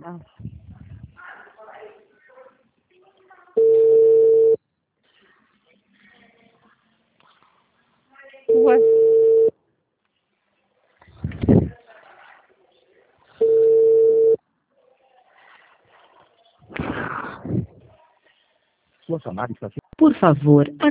Ah. Ué. Sua chamada está sendo... Por favor,